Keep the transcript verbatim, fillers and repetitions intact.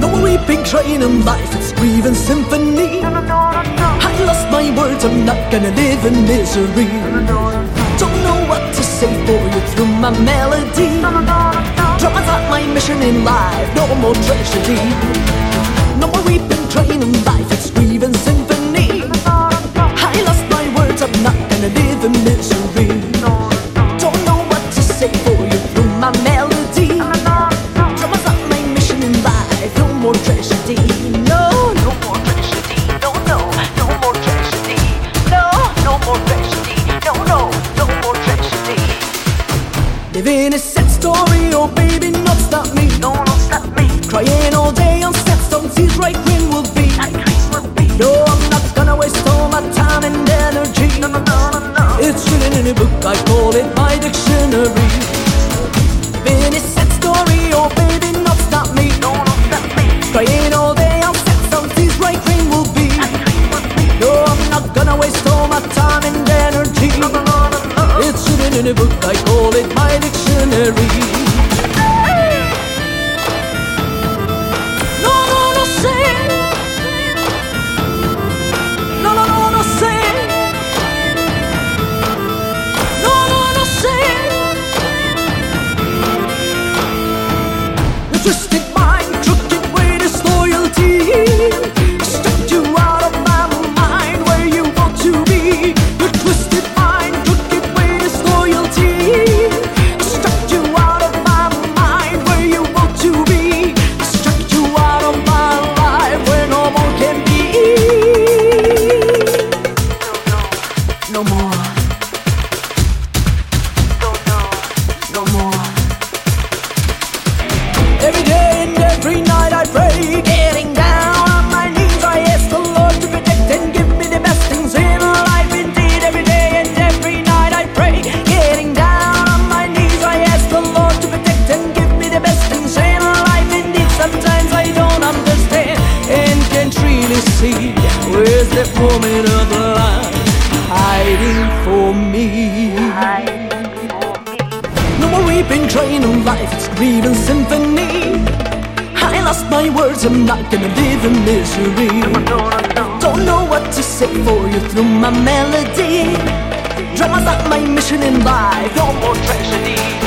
No more weeping, crying in life, it's grieving symphony. I lost my words, I'm not gonna live in misery. Don't know what to say for you through my melody. Drama's not my mission in life, no more tragedy. No more weeping, crying in life, it's grieving symphony. I lost my words, I'm not gonna live in misery. Don't know what to say for you through my melody. Drama's not my mission in life, no more tragedy. No, no more tragedy. No, no, no more tragedy. No, no more tragedy. No, no, no more tragedy. Living a sad story, oh baby, not stop me. No, not stop me. Crying all day on sad songs, these right green will be. No, I'm not gonna waste all my time and energy. No, no, no, no, no. It's written in a book, I call it my dictionary. Living a sad story, oh baby, not stop me. No, not stop me. Crying all day on sad songs, these right green will be. No, I'm not gonna waste all my time and energy. No, no, no, no, no. It's written in a book, I call it my dictionary. No, no, no, say. No, no, no, no, say. No, no, no, say. The twisted mind, crooked way, disloyalty. Stuck you out of my mind where you want to be. The twisted mind, crooked way, disloyalty. Stuck you out of my mind where you want to be. Stuck you out of my life where no more can be. No more. No more. Every day and every night I pray, getting down on my knees. I ask the Lord to protect and give me the best things in life. Indeed, every day and every night I pray, getting down on my knees. I ask the Lord to protect and give me the best things in life. Indeed, sometimes I don't understand and can't really see where's that woman of life hiding for me. No more weeping, crying on life, it's grieving symphony. I lost my words, I'm not gonna live in misery. Don't know what to say for you through my melody. Drama's not my mission in life, no more tragedy.